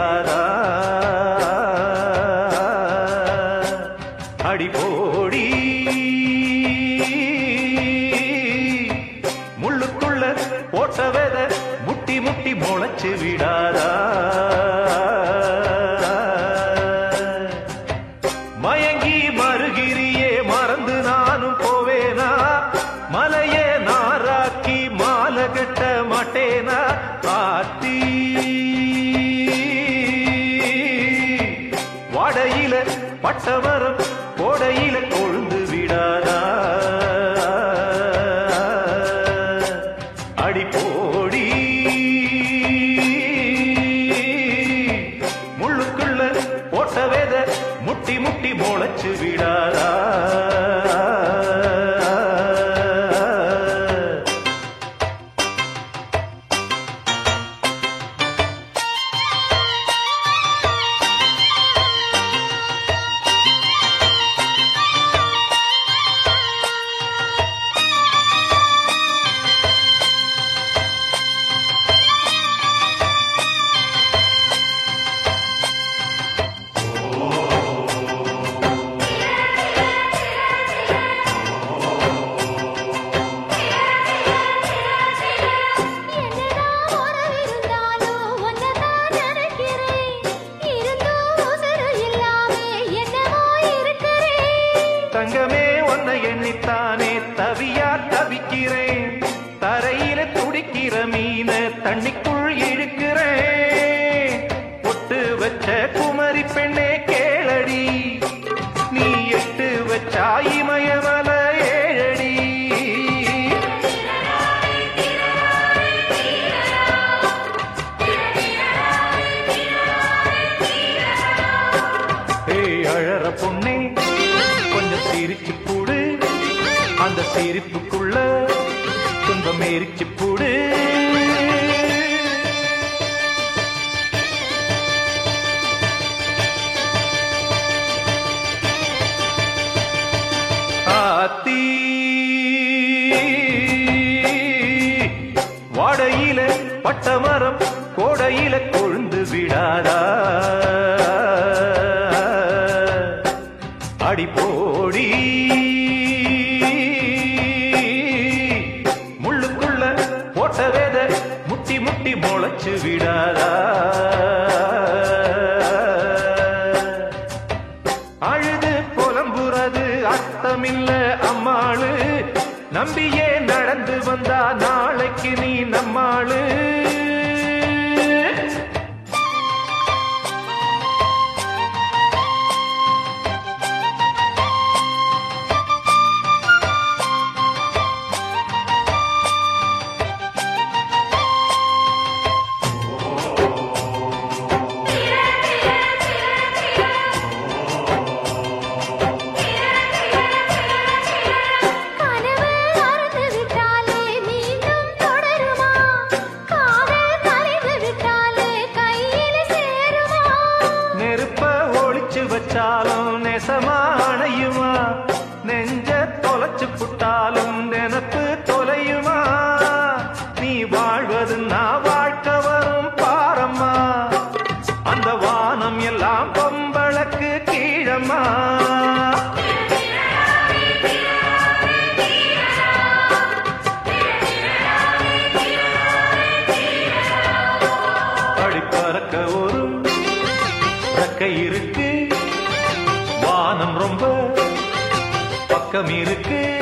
விடாதா அடிபோடி முள்ளுக்குள்ள போட்ட வெத முட்டி முட்டி முளைச்சு விடாதா மயங்கி மறுகிரியே மறந்து நானும் போவேனா மலையே நாராக்கி மாலை கட்ட மாட்டேனா ஆத்தி வாடையில பட்டமரம் கோடையில கொழுந்து விடாதா அடிபோடி முள்ளுக்குள்ள போட்ட வேத முட்டி முட்டி முளைச்சு விடாதா தங்கமே உன்னை எண்ணித்தானே தவியா தவிக்கிறேன் தரையில துடிக்கிற மீன தண்ணிக்குள் இழுக்கிறேன் பொட்டு வச்ச குமரி பெண்ணே கேளடி நீ எட்டு வச்சா இமயமல ஏழடி ஏய் அழற பொண்ணே கொஞ்சம் சிரிச்சு போடு அந்த சிரிப்புக்குள்ள துன்பம் எரிச்சு போடு ஆத்தி வாடையில பட்டமரம் கோடையில கொழுந்து விடாதா அடிபோடி முள்ளுக்குள்ள போட்ட வேத முட்டி முட்டி முளைச்சு விடாதா அழுது புலம்புறது அர்த்தமில்ல அம்மாளு நம்பியே நடந்து வந்தா நாளைக்கு நீ நம்மாளு வச்சாலும் நெசமானையுமா நெஞ்ச தொலைச்சு புட்டாலும் நினப்பு தொலையுமா நீ வாழ்வது நான் வாழ்க்கை வரும் பாரம்மா அந்த வானம் எல்லாம் பொம்பளக்கு கீழம்மா படிப்பறக்க ஒரு ரெக்கை இருக்கு வானம் ரொம்ப பக்கம் இருக்கு